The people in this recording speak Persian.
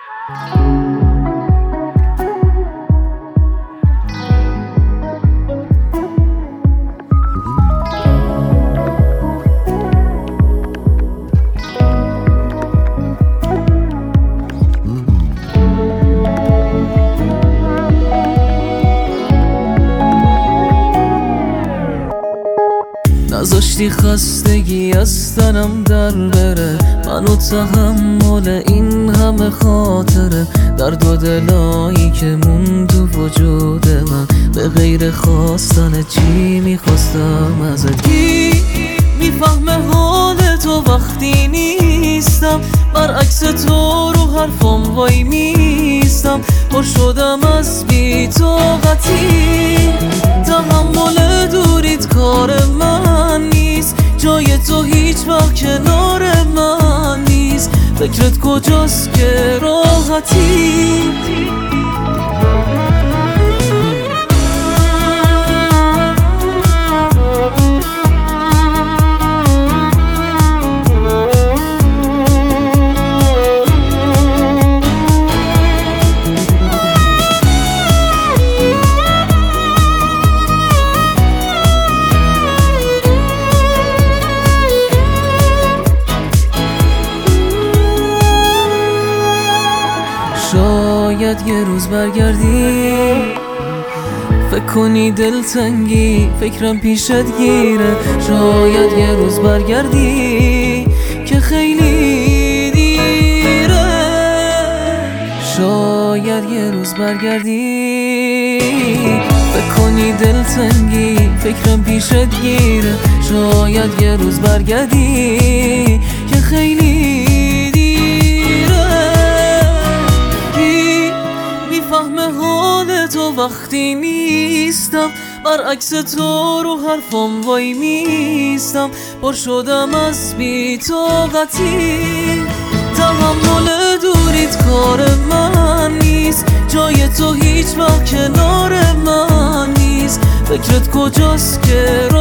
نذاشتی خستگی از تنم در بره، منو تحمل این همه خاطره، درد و دلایی که مون تو وجود من، به غیر خواستن چی میخواستم ازت. کی میفهمه حال تو وقتی نیستم، برعکس تو رو حرفم وای میستم، پر شدم از بی‌طاقتی، تحمل دوریت کار من نیست، جای تو هیچ وقت کنار من نیست، فکرت کجاست که راحتی. شاید یه روز برگردی، فکر کنی دلتنگی فکرم پیشت گیره، شاید یه روز برگردی که خیلی دیره، شاید یه روز برگردی فکر کنی دلتنگی فکرم پیشت گیره، شاید یه روز برگردی که خیلی فهمه حال تو وقتی نیستم، برعکس تو رو حرفم وای میستم، پر شدم از بی‌طاقتی، تحمل دوریت کار من نیست، جای تو هیچ وقت کنار من نیست، فکرت کجاست که